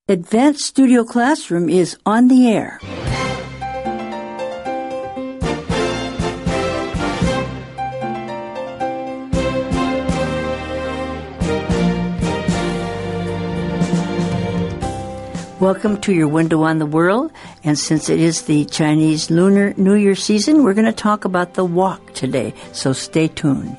Advanced Studio Classroom is on the air. Welcome to your window on the world, and since it is the Chinese Lunar New Year season, we're going to talk about the wok today, so stay tuned.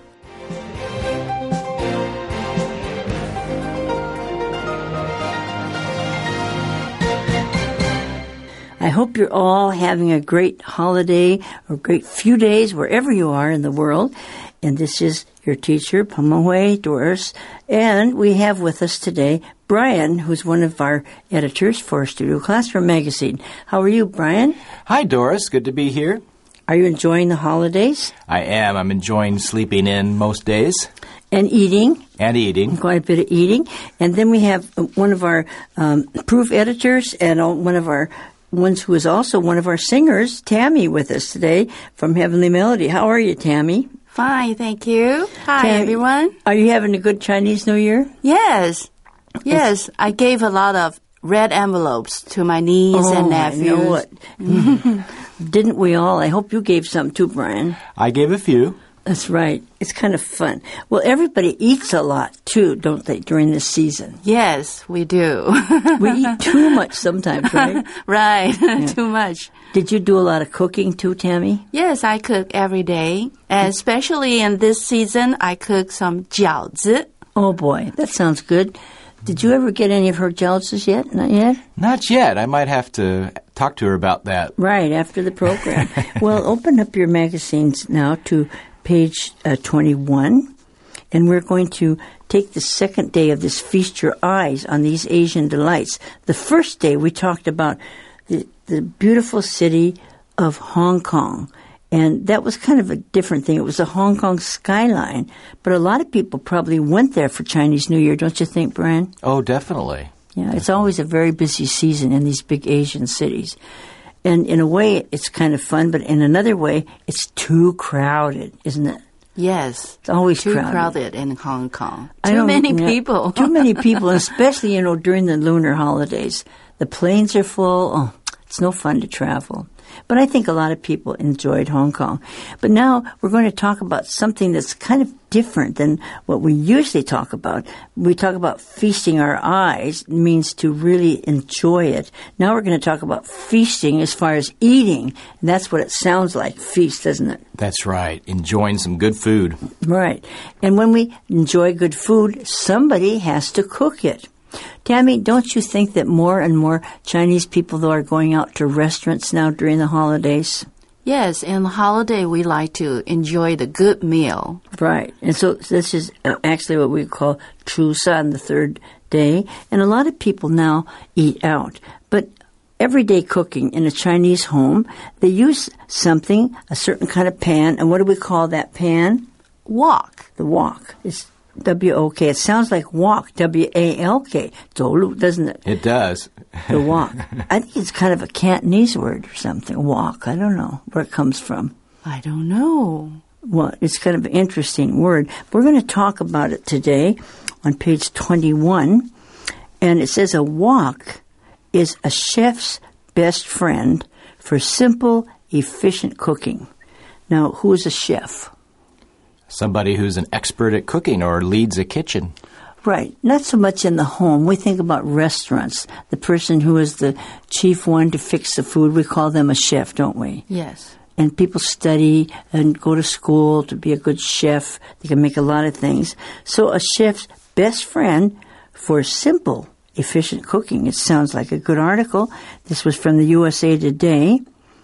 I hope you're all having a great holiday or great few days wherever you are in the world. And this is your teacher, Pamahui Doris. And we have with us today Brian, who's one of our editors for Studio Classroom magazine. How are you, Brian? Hi, Doris. Good to be here. Are you enjoying the holidays? I am. I'm enjoying sleeping in most days. And eating. And eating. Quite a bit of eating. And then we have one of our proof editors and one of our ones who is also one of our singers, Tammy, with us today from Heavenly Melody. How are you, Tammy? Fine, thank you. Hi, Tammy, everyone. Are you having a good Chinese New Year? Yes. I gave a lot of red envelopes to my niece and nephews. I know it. Didn't we all? I hope you gave some too, Brian. I gave a few. That's right. It's kind of fun. Well, everybody eats a lot, too, don't they, during this season? Yes, we do. We eat too much sometimes, right? Right, yeah. Too much. Did you do a lot of cooking, too, Tammy? Yes, I cook every day. And especially in this season, I cook some 饺子. Oh, boy, that sounds good. Did you ever get any of her jiaozhis yet? Not yet? Not yet. I might have to talk to her about that. Right, after the program. Well, open up your magazines now to page 21, and we're going to take the second day of this Feast Your Eyes on These Asian Delights. The first day we talked about the beautiful city of Hong Kong, and that was kind of a different thing. It was a Hong Kong skyline, but a lot of people probably went there for Chinese New Year, don't you think, Brian? Oh, definitely. Yeah, it's always a very busy season in these big Asian cities. And in a way, it's kind of fun, but in another way, it's too crowded, isn't it? Yes. It's always too crowded in Hong Kong. Too many people. Too many people, especially, during the lunar holidays. The planes are full. Oh, it's no fun to travel. But I think a lot of people enjoyed Hong Kong. But now we're going to talk about something that's kind of different than what we usually talk about. We talk about feasting our eyes. It means to really enjoy it. Now we're going to talk about feasting as far as eating. And that's what it sounds like, feast, doesn't it? That's right. Enjoying some good food. Right. And when we enjoy good food, somebody has to cook it. Tammy, don't you think that more and more Chinese people, though, are going out to restaurants now during the holidays? Yes, in the holiday, we like to enjoy the good meal. Right. And so this is actually what we call Chusan, the third day. And a lot of people now eat out. But everyday cooking in a Chinese home, they use something, a certain kind of pan. And what do we call that pan? Wok. The wok. It's W-O-K. It sounds like walk, W-A-L-K. 走路, doesn't it? It does. The walk. I think it's kind of a Cantonese word or something, walk. I don't know where it comes from. I don't know. Well, it's kind of an interesting word. We're going to talk about it today on page 21. And it says a wok is a chef's best friend for simple, efficient cooking. Now, who is a chef? Somebody who's an expert at cooking or leads a kitchen. Right. Not so much in the home. We think about restaurants. The person who is the chief one to fix the food, we call them a chef, don't we? Yes. And people study and go to school to be a good chef. They can make a lot of things. So a chef's best friend for simple, efficient cooking. It sounds like a good article. This was from the USA Today.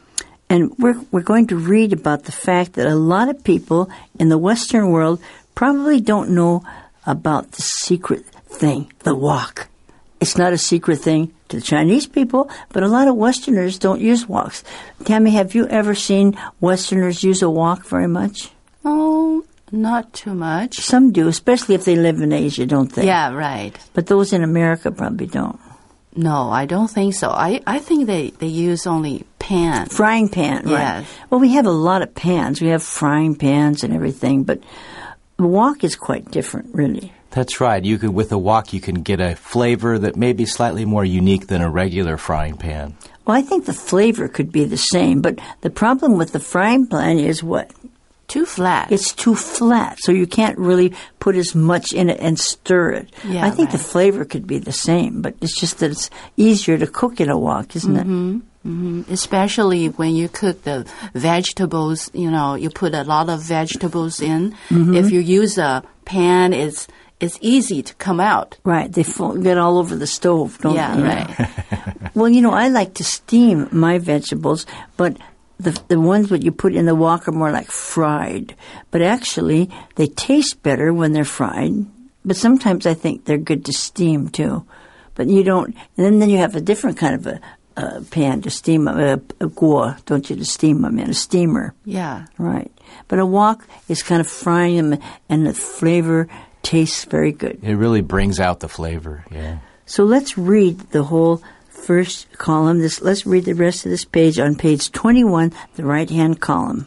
And we're going to read about the fact that a lot of people in the Western world probably don't know about the secret thing, the wok. It's not a secret thing to the Chinese people, but a lot of Westerners don't use woks. Tammy, have you ever seen Westerners use a wok very much? Oh, not too much. Some do, especially if they live in Asia, don't they? Yeah, right. But those in America probably don't. No, I don't think so. I think they use only pan. Frying pan, right. Yes. Well, we have a lot of pans. We have frying pans and everything, but the wok is quite different, really. That's right. You could, with a wok, you can get a flavor that may be slightly more unique than a regular frying pan. Well, I think the flavor could be the same, but the problem with the frying pan is what? Too flat. It's too flat, so you can't really put as much in it and stir it. Yeah, I think the right. flavor could be the same, but it's just that it's easier to cook in a wok, isn't it? Especially when you cook the vegetables, you put a lot of vegetables in. If you use a pan, it's easy to come out. Right, they get all over the stove, don't they? Right. Well, I like to steam my vegetables, but the ones that you put in the wok are more like fried. But actually, they taste better when they're fried. But sometimes I think they're good to steam, too. But you don't, and then you have a different kind of a pan to steam them, a guo, don't you, to steam them in, a steamer. Yeah. Right. But a wok is kind of frying them, and the flavor tastes very good. It really brings out the flavor, yeah. So let's read the whole first column. Let's read the rest of this page on page 21, the right-hand column.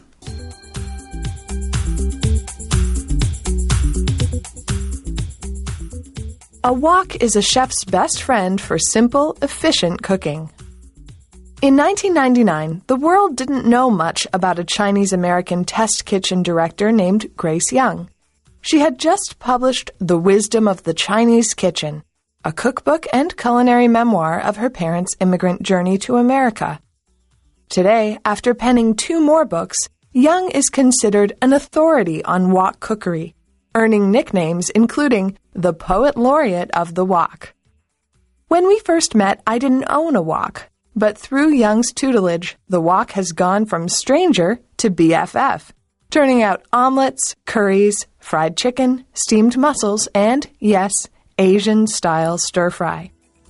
A wok is a chef's best friend for simple, efficient cooking. In 1999, the world didn't know much about a Chinese-American test kitchen director named Grace Young. She had just published The Wisdom of the Chinese Kitchen, a cookbook and culinary memoir of her parents' immigrant journey to America. Today, after penning 2 more books, Young is considered an authority on wok cookery, earning nicknames including the Poet Laureate of the Wok. When we first met, I didn't own a wok, but through Young's tutelage, the wok has gone from stranger to BFF, turning out omelets, curries, fried chicken, steamed mussels, and, yes, Asian-style stir-fry.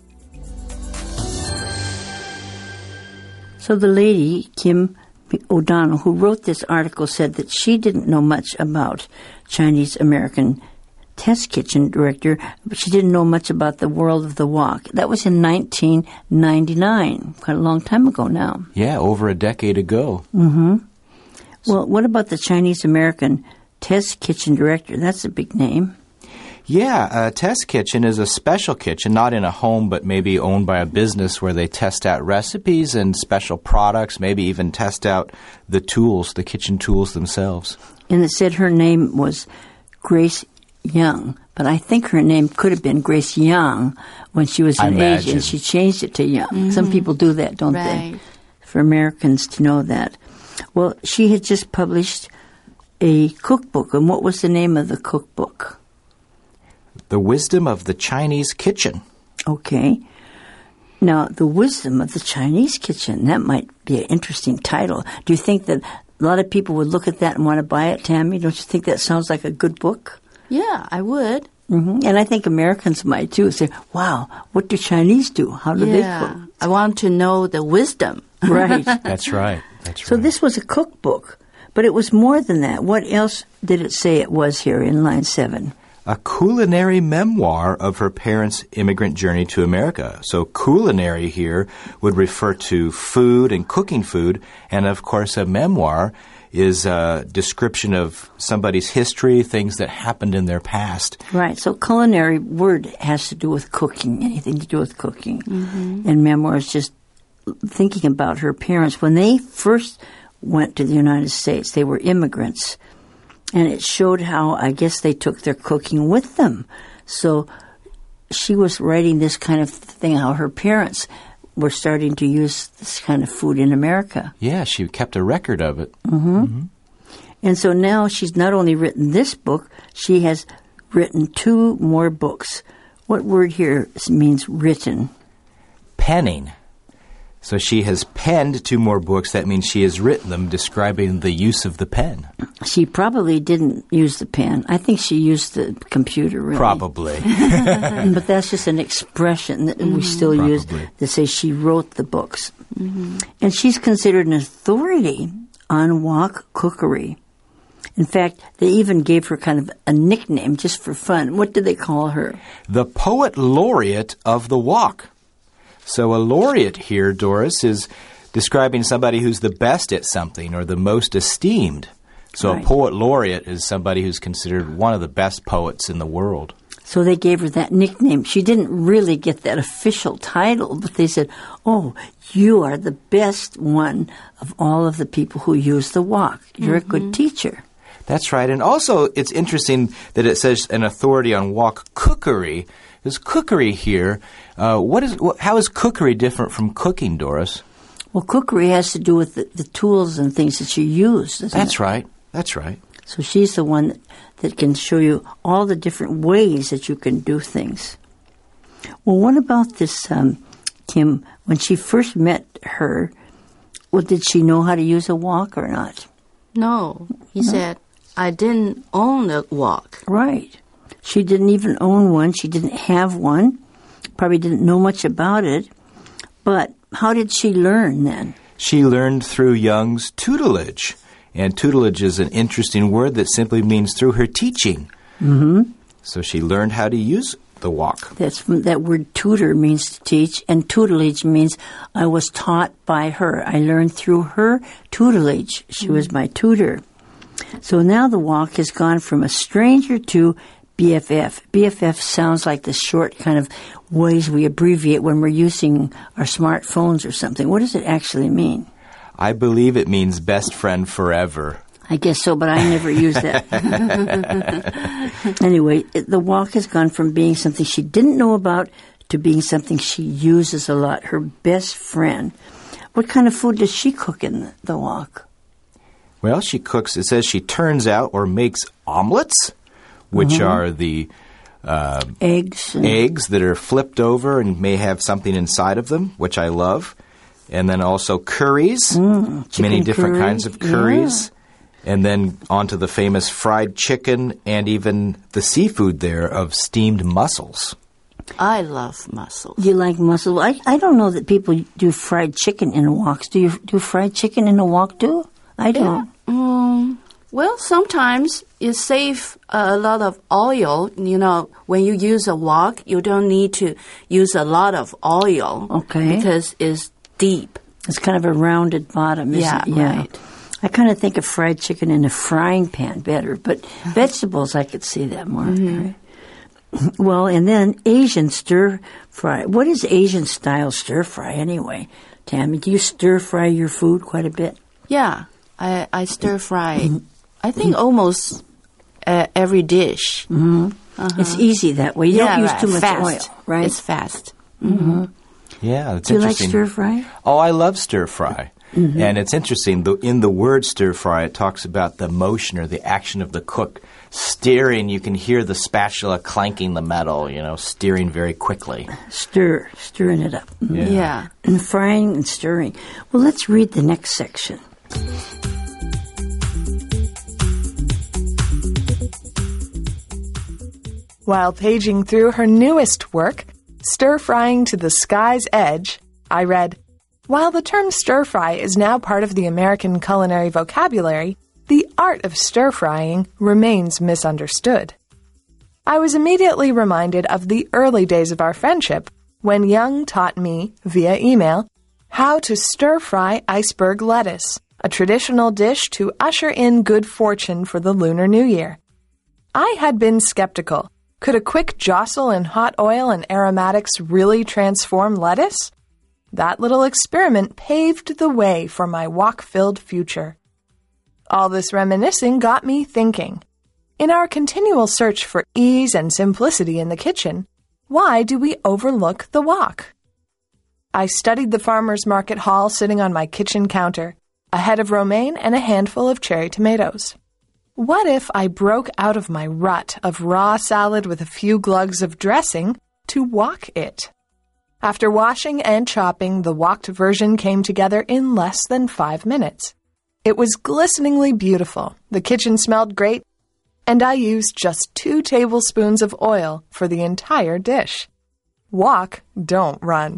So the lady, Kim O'Donnell, who wrote this article, said that she didn't know much about Chinese-American test kitchen director, but she didn't know much about the world of the wok. That was in 1999, quite a long time ago now. Yeah, over a decade ago. Well, what about the Chinese-American test kitchen director? That's a big name. Yeah, a test kitchen is a special kitchen, not in a home, but maybe owned by a business where they test out recipes and special products, maybe even test out the tools, the kitchen tools themselves. And it said her name was Grace Young, but I think her name could have been Grace Young when she was in Asia, and she changed it to Young. Some people do that, don't they? For Americans to know that. Well, she had just published a cookbook, and what was the name of the cookbook? The Wisdom of the Chinese Kitchen. Okay. Now, The Wisdom of the Chinese Kitchen, that might be an interesting title. Do you think that a lot of people would look at that and want to buy it, Tammy? Don't you think that sounds like a good book? Yeah, I would. And I think Americans might, too, say, wow, what do Chinese do? How do they cook? I want to know the wisdom. Right. That's right. So this was a cookbook, but it was more than that. What else did it say it was here in line 7? A culinary memoir of her parents' immigrant journey to America. So culinary here would refer to food and cooking food, and of course a memoir is a description of somebody's history, things that happened in their past. Right. So culinary word has to do with cooking, anything to do with cooking. And memoir is just thinking about her parents. When they first went to the United States, they were immigrants. And it showed how, I guess, they took their cooking with them. So she was writing this kind of thing, how her parents were starting to use this kind of food in America. Yeah, she kept a record of it. And so now she's not only written this book, she has written 2 more books. What word here means written? Penning. So she has penned 2 more books. That means she has written them describing the use of the pen. She probably didn't use the pen. I think she used the computer, really. Probably. But that's just an expression that we still use to say she wrote the books. And she's considered an authority on wok cookery. In fact, they even gave her kind of a nickname just for fun. What did they call her? The Poet Laureate of the Wok. So a laureate here, Doris, is describing somebody who's the best at something or the most esteemed. So a poet laureate is somebody who's considered one of the best poets in the world. So they gave her that nickname. She didn't really get that official title, but they said, "Oh, you are the best one of all of the people who use the wok. You're a good teacher." That's right. And also, it's interesting that it says an authority on wok cookery. There's cookery here. How is cookery different from cooking, Doris? Well, cookery has to do with the tools and things that you use, doesn't it? That's right. That's right. So she's the one that can show you all the different ways that you can do things. Well, what about this, Kim? When she first met her, well, did she know how to use a wok or not? No, he said, I didn't own a wok. Right. She didn't even own one. She didn't have one. Probably didn't know much about it. But how did she learn then? She learned through Young's tutelage. And tutelage is an interesting word that simply means through her teaching. Mm-hmm. So she learned how to use the wok. That word tutor means to teach, and tutelage means I was taught by her. I learned through her tutelage. She was my tutor. So now the wok has gone from a stranger to BFF. BFF sounds like the short kind of ways we abbreviate when we're using our smartphones or something. What does it actually mean? I believe it means best friend forever. I guess so, but I never use that. Anyway, the wok has gone from being something she didn't know about to being something she uses a lot, her best friend. What kind of food does she cook in the wok? Well, she cooks, it says she turns out or makes omelets, which are the eggs that are flipped over and may have something inside of them, which I love. And then also curries, many different kinds of curries. Yeah. And then onto the famous fried chicken and even the seafood there of steamed mussels. I love mussels. You like mussels? I don't know that people do fried chicken in woks. Do you do fried chicken in a wok too? I don't. Well, sometimes you save a lot of oil. You know, when you use a wok, you don't need to use a lot of oil. Okay. Because it's deep. It's kind of a rounded bottom, isn't it? Yeah, right. I kind of think of fried chicken in a frying pan better, but vegetables I could see that more. Right? Well, and then Asian stir fry. What is Asian style stir fry anyway? Tammy, do you stir fry your food quite a bit? Yeah, I stir fry. I think almost every dish. It's easy that way. You don't use too much oil, right? It's fast. Yeah, it's Do you like interesting. stir fry? Oh, I love stir fry. And it's interesting, in the word stir fry, it talks about the motion or the action of the cook stirring. You can hear the spatula clanking the metal, stirring very quickly. Stirring it up. Yeah. And frying and stirring. Well, let's read the next section. While paging through her newest work, Stir-Frying to the Sky's Edge, I read, "While the term stir-fry is now part of the American culinary vocabulary, the art of stir-frying remains misunderstood." I was immediately reminded of the early days of our friendship when Young taught me, via email, how to stir-fry iceberg lettuce, a traditional dish to usher in good fortune for the Lunar New Year. I had been skeptical. Could a quick jostle in hot oil and aromatics really transform lettuce? That little experiment paved the way for my wok-filled future. All this reminiscing got me thinking. In our continual search for ease and simplicity in the kitchen, why do we overlook the wok? I studied the farmer's market hall sitting on my kitchen counter, a head of romaine and a handful of cherry tomatoes. What if I broke out of my rut of raw salad with a few glugs of dressing to wok it? After washing and chopping, the woked version came together in less than 5 minutes. It was glisteningly beautiful, the kitchen smelled great, and I used just 2 tablespoons of oil for the entire dish. Wok, don't run.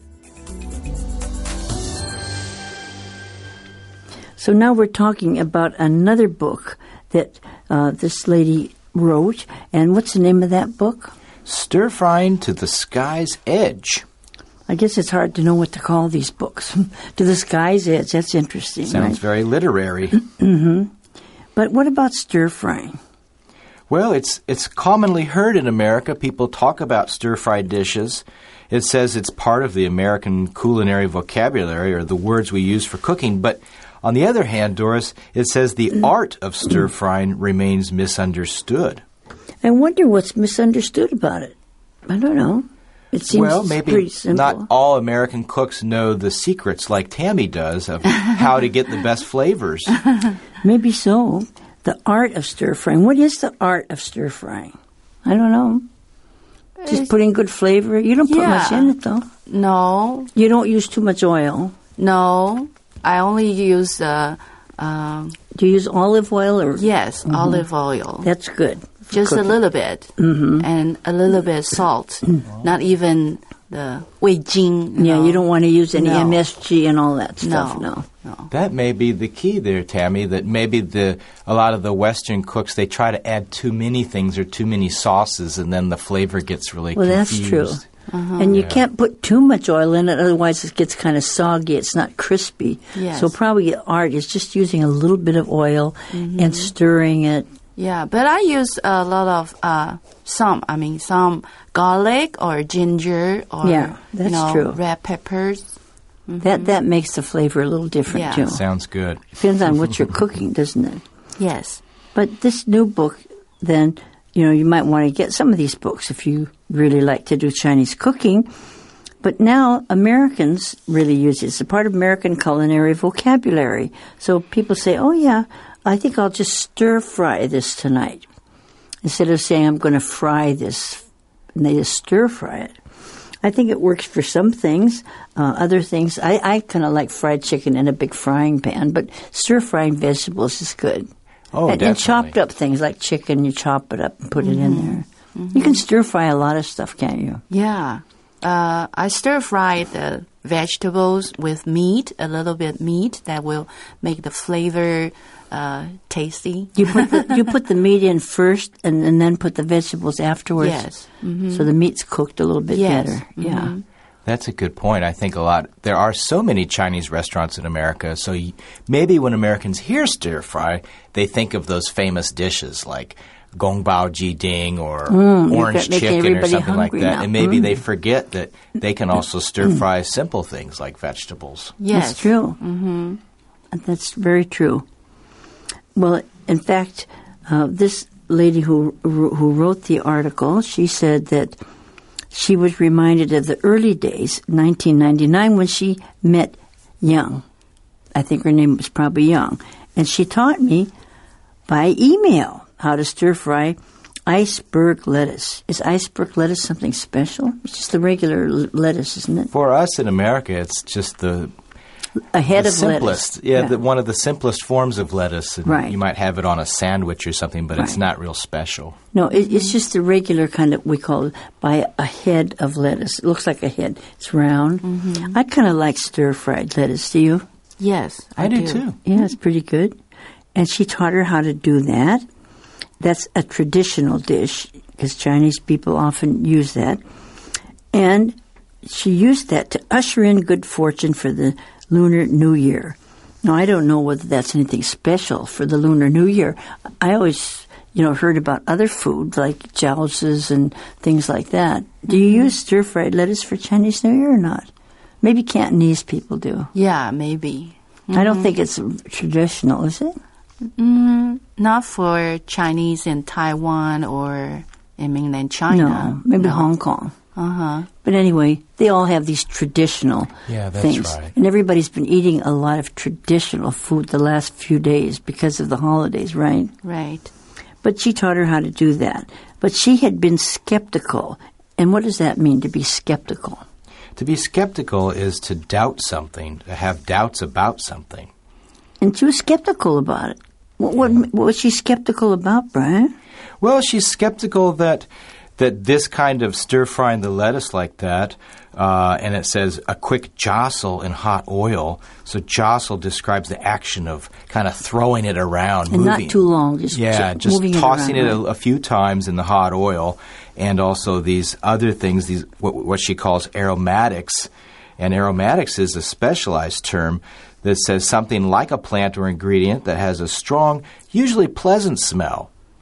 So now we're talking about another book that this lady wrote. And what's the name of that book? Stir-Frying to the Sky's Edge. I guess it's hard to know what to call these books. To the Sky's Edge, that's interesting. Sounds right? very literary. But what about stir-frying? Well, it's commonly heard in America. People talk about stir-fried dishes. It says it's part of the American culinary vocabulary, or the words we use for cooking. But on the other hand, Doris, it says the art of stir-frying remains misunderstood. I wonder what's misunderstood about it. I don't know. It seems maybe pretty simple. not all American cooks know the secrets like Tammy does of how to get the best flavors. Maybe so. The art of stir-frying. What is the art of stir-frying? I don't know. Just putting good flavor. You don't put much in it, though. No. You don't use too much oil. No. I only use Do you use olive oil or? yes, olive oil. That's good. Just a little bit. And a little bit of salt. Not even the 味精. Yeah, you don't want to use any No. MSG and all that stuff. No. That may be the key there, Tammy, that maybe a lot of the Western cooks, they try to add too many things or too many sauces, and then the flavor gets really Well, confused. that's true. And you can't put too much oil in it, otherwise it gets kind of soggy. It's not crispy. Yes. So probably the art is just using a little bit of oil and stirring it. Yeah, but I use a lot of some garlic or ginger or Yeah, that's true. red peppers. That makes the flavor a little different, Yeah. too. Sounds good. Depends on what you're cooking, doesn't it? Yes. But this new book, then, you might want to get some of these books if you really like to do Chinese cooking. But now Americans really use it. It's a part of American culinary vocabulary. So people say, oh, yeah, I think I'll just stir-fry this tonight. Instead of saying I'm going to fry this, and they just stir-fry it. I think it works for some things. Other things, I kind of like fried chicken in a big frying pan, but stir-frying vegetables is good. Oh, and definitely. chopped up things like chicken, you chop it up and put it in there. You can stir-fry a lot of stuff, can't you? Yeah. I stir-fry the vegetables with meat, a little bit meat that will make the flavor tasty. You put the meat in first and then put the vegetables afterwards? Yes. So the meat's cooked a little bit Yes. better. Yeah. That's a good point. I think there are so many Chinese restaurants in America, so maybe when Americans hear stir-fry, they think of those famous dishes like gongbao jiding or orange making chicken or everybody something like hungry that. now. And maybe they forget that they can also stir-fry simple things like vegetables. Yes. That's true. Mm-hmm. That's very true. Well, in fact, this lady who wrote the article, she said that she was reminded of the early days, 1999, when she met Young. I think her name was probably Young. And she taught me by email how to stir-fry iceberg lettuce. Is iceberg lettuce something special? It's just the regular lettuce, isn't it? For us in America, it's just the head of simplest. lettuce. Yeah, one of the simplest forms of lettuce. And Right. You might have it on a sandwich or something, but it's Right. not real special. No, it's just the regular kind of, we call it by a head of lettuce. It looks like a head. It's round. I kind of like stir-fried lettuce. Do you? Yes, I do too. Yeah, it's pretty good. And she taught her how to do that. That's a traditional dish because Chinese people often use that. And she used that to usher in good fortune for the Lunar New Year. Now, I don't know whether that's anything special for the Lunar New Year. I always, heard about other food like jiaozhis and things like that. Do you use stir-fried lettuce for Chinese New Year or not? Maybe Cantonese people do. Yeah, maybe. I don't think it's traditional, is it? Not for Chinese in Taiwan or in mainland China. No, maybe Hong Kong. Uh-huh. But anyway, they all have these traditional Yeah, that's things. right. And everybody's been eating a lot of traditional food the last few days because of the holidays, right? Right. But she taught her how to do that. But she had been skeptical. And what does that mean, to be skeptical? To be skeptical is to doubt something, to have doubts about something. And she was skeptical about it. What was she skeptical about, Brian? Well, she's skeptical that this kind of stir-frying the lettuce like that, and it says a quick jostle in hot oil. So jostle describes the action of kind of throwing it around, And moving. not too long, just moving tossing it it around. a few times in the hot oil, and also these other things, these what she calls aromatics. And aromatics is a specialized term that says something like a plant or ingredient that has a strong, usually pleasant smell.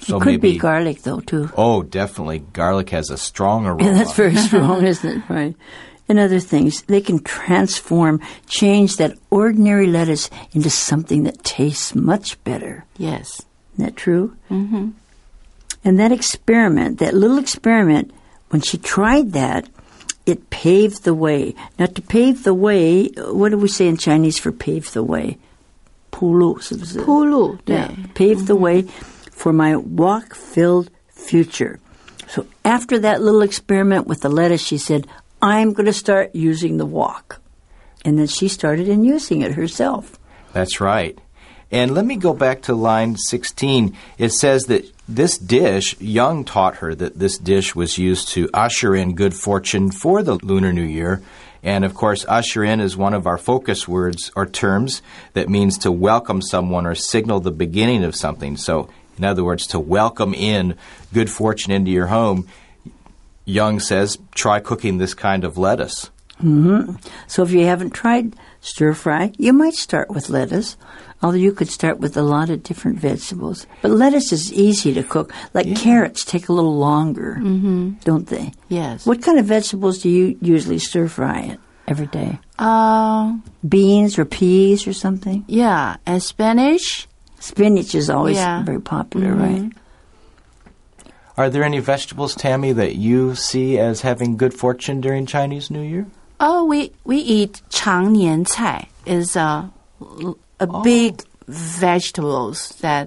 So It could maybe be garlic, though, too. Oh, definitely. Garlic has a strong aroma. Yeah, that's very strong, isn't it? Right. And other things, they can change that ordinary lettuce into something that tastes much better. Yes. Isn't that true? Mm-hmm. And that little experiment, when she tried that, it paved the way. Now, to pave the way, what do we say in Chinese for pave the way? 铺路, 是不是? 铺路, Yeah, pave the way for my wok-filled future. So after that little experiment with the lettuce, she said, I'm going to start using the wok. And then she started using it herself. That's right. And let me go back to line 16. It says that this dish, Young taught her that this dish was used to usher in good fortune for the Lunar New Year. And, of course, usher in is one of our focus words or terms that means to welcome someone or signal the beginning of something. So, in other words, to welcome in good fortune into your home, Young says, try cooking this kind of lettuce. Mm-hmm. So if you haven't tried stir-fry, you might start with lettuce, although you could start with a lot of different vegetables. But lettuce is easy to cook. Like carrots take a little longer, don't they? Yes. What kind of vegetables do you usually stir-fry it every day? Beans or peas or something? Yeah, and spinach. Spinach is always very popular, right? Are there any vegetables, Tammy, that you see as having good fortune during Chinese New Year? Oh, we eat 常年菜. Is a big vegetables that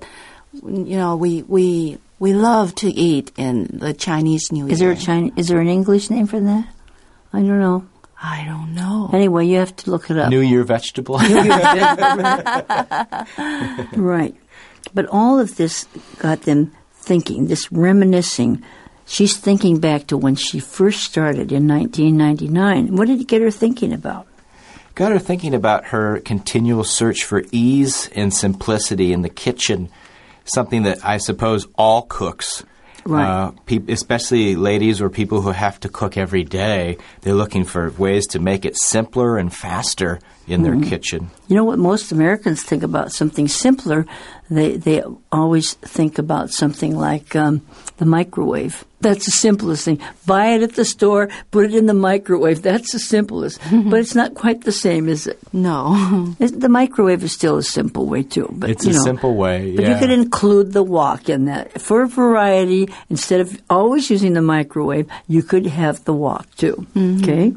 we love to eat in the Chinese New Year. Is there an English name for that? I don't know. I don't know. Anyway, you have to look it up. New Year vegetable. Right. But all of this got them thinking, this reminiscing. She's thinking back to when she first started in 1999. What did it get her thinking about? Got her thinking about her continual search for ease and simplicity in the kitchen, something that I suppose all cooks, right. Especially ladies or people who have to cook every day, they're looking for ways to make it simpler and faster in their kitchen. You know what most Americans think about something simpler? They always think about something like the microwave. That's the simplest thing. Buy it at the store, put it in the microwave. That's the simplest. But it's not quite the same, is it? No. The microwave is still a simple way, too. But, it's a simple way, But you could include the wok in that. For variety, instead of always using the microwave, you could have the wok, too. Okay?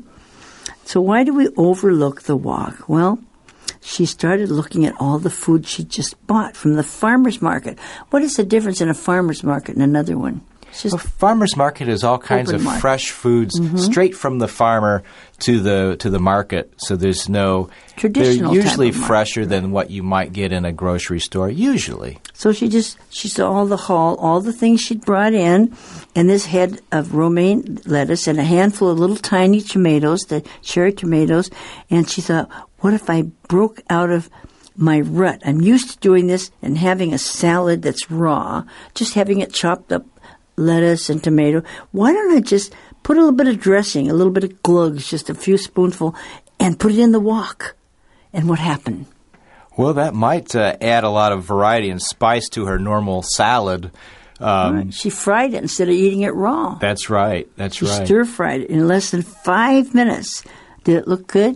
So why do we overlook the wok? Well, she started looking at all the food she just bought from the farmer's market. What is the difference in a farmer's market and another one? A farmer's market is all kinds of fresh foods straight from the farmer to the market. So there's no traditional. They're usually type of fresher market, than what you might get in a grocery store. Usually. So she saw all the things she'd brought in, and this head of romaine lettuce and a handful of little tiny tomatoes, the cherry tomatoes, and she thought, what if I broke out of my rut? I'm used to doing this and having a salad that's raw, just having it chopped up. Lettuce and tomato. Why don't I just put a little bit of dressing, a little bit of glugs, just a few spoonful, and put it in the wok? And what happened? Well, that might add a lot of variety and spice to her normal salad. Right. She fried it instead of eating it raw. That's right. She stir-fried it in less than 5 minutes. Did it look good?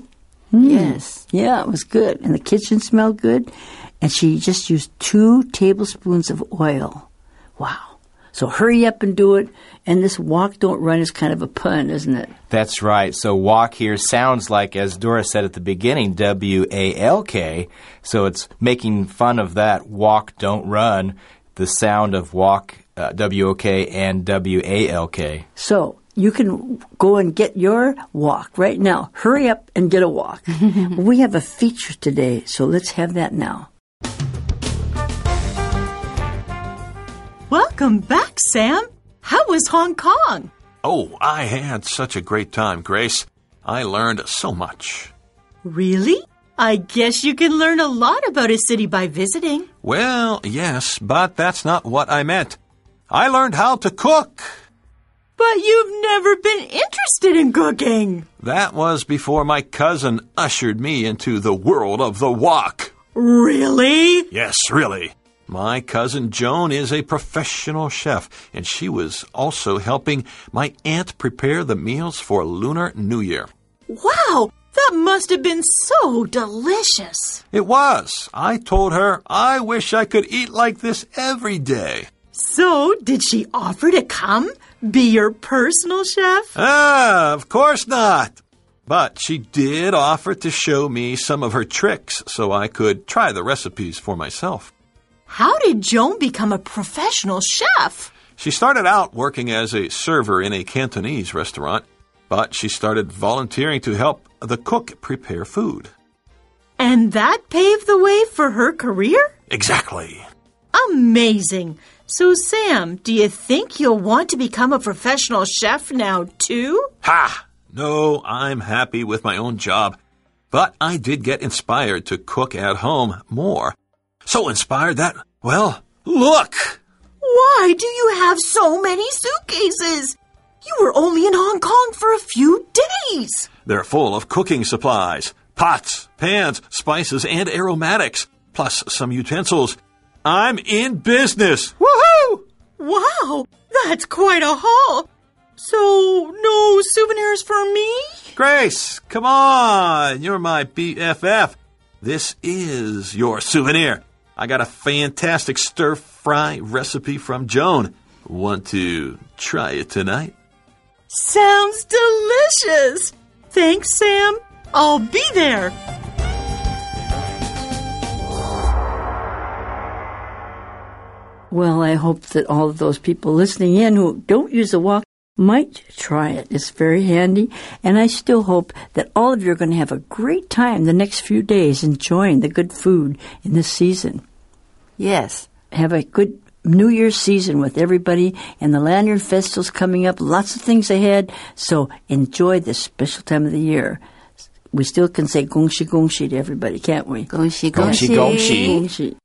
Yes. Yeah, it was good. And the kitchen smelled good. And she just used 2 tablespoons of oil. Wow. So hurry up and do it. And this wok don't run is kind of a pun, isn't it? That's right. So wok here sounds like, as Dora said at the beginning, W-A-L-K. So it's making fun of that wok don't run, the sound of wok, W-O-K and W-A-L-K. So you can go and get your wok right now. Hurry up and get a wok. We have a feature today, so let's have that now. Welcome back, Sam. How was Hong Kong? Oh, I had such a great time, Grace. I learned so much. Really? I guess you can learn a lot about a city by visiting. Well, yes, but that's not what I meant. I learned how to cook. But you've never been interested in cooking. That was before my cousin ushered me into the world of the wok. Really? Yes, really. My cousin Joan is a professional chef, and she was also helping my aunt prepare the meals for Lunar New Year. Wow, that must have been so delicious. It was. I told her I wish I could eat like this every day. So, did she offer to come? Be your personal chef? Of course not. But she did offer to show me some of her tricks so I could try the recipes for myself. How did Joan become a professional chef? She started out working as a server in a Cantonese restaurant, but she started volunteering to help the cook prepare food. And that paved the way for her career? Exactly. Amazing. So, Sam, do you think you'll want to become a professional chef now, too? Ha! No, I'm happy with my own job. But I did get inspired to cook at home more. So inspired that, well, look! Why do you have so many suitcases? You were only in Hong Kong for a few days. They're full of cooking supplies, pots, pans, spices, and aromatics, plus some utensils. I'm in business! Woohoo! Wow, that's quite a haul. So, no souvenirs for me? Grace, come on! You're my BFF. This is your souvenir. I got a fantastic stir-fry recipe from Joan. Want to try it tonight? Sounds delicious. Thanks, Sam. I'll be there. Well, I hope that all of those people listening in who don't use the wok might try it. It's very handy, and I still hope that all of you are going to have a great time the next few days enjoying the good food in this season. Yes. Have a good New Year's season with everybody, and the Lantern Festival's coming up. Lots of things ahead, so enjoy this special time of the year. We still can say gongxi gongxi to everybody, can't we? Gongxi, Gongxi, gongxi. gongxi. Gongxi.